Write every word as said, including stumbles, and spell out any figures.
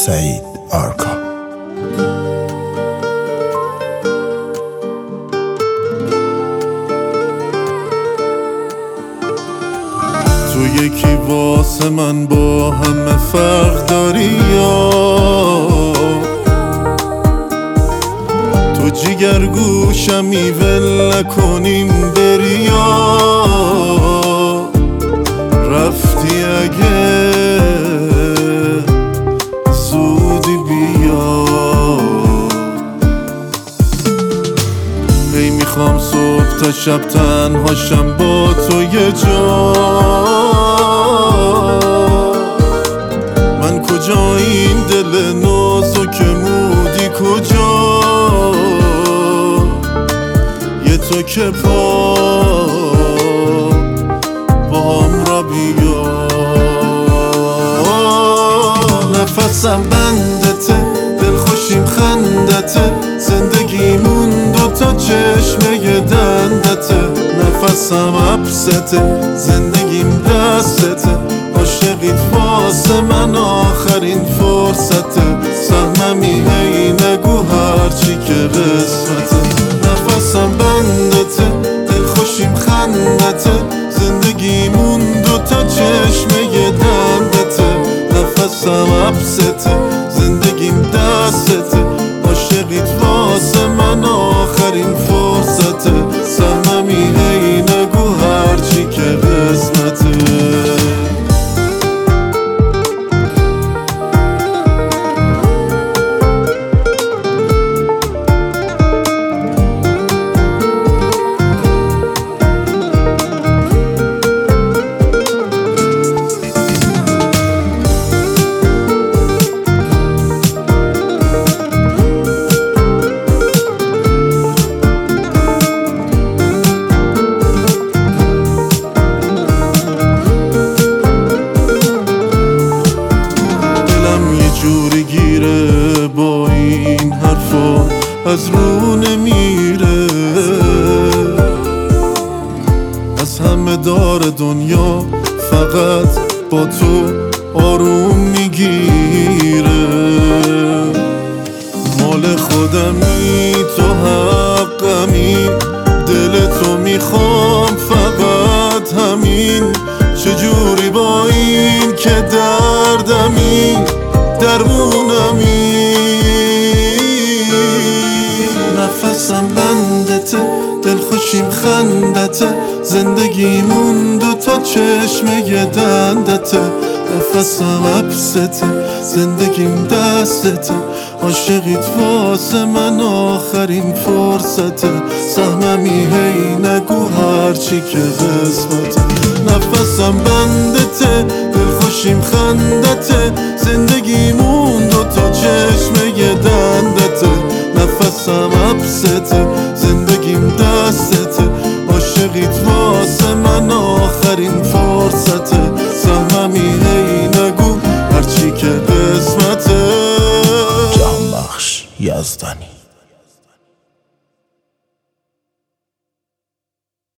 سعید آرکا. تو یکی واسه من با همه فرق داری یا تو جیگر گوشمی ول نکنیم بری یا رفتی اگه زودی بیا. هی میخوام صبح تا شب تنهاشم با تو یه جا. من کجا این دل نازکمودی کجا؟ یه تو که پا باهم را بیا. نفسم بندته دلخوشیم خندته زندگیمون دوتا چشمه دندته. نفسم عبسته زندگیم دستته عاشقیت واسه من آخرین فرصته. سهممی هی نگو هرچی که قسمته. نفسم بندته دلخوشیم خندته زندگیمون دوتا چشمه دندته. نفسم عبسته زندگیم دستته عاشقیت واسه من آخرین فرصته. سهممی هی نگو هرچی که قسمته. جوری گیره با این حرفا از رو نمیره. از همه دار دنیا فقط با تو آروم میگیره. مال خودمی تو حقمی دل تو میخوام فقط همین. چجوری با این که دردمی درمونمی. نفسم بندته دلخوشیم خندته زندگیمون دوتا چشمه دندته. نفسم عبسته زندگیم دستته عاشقیت واسه من آخرین فرصته. سهممی هی نگو هرچی که قسمته. نفسم بندته دلخوشیم خندته زندگیمون دوتا چشمه دندته. نفسم عبسته زندگیم دستته عاشقیت واسه من آخرین فرصته. سهممی هی نگو هرچی که قسمته. جهانبخش یزدانی.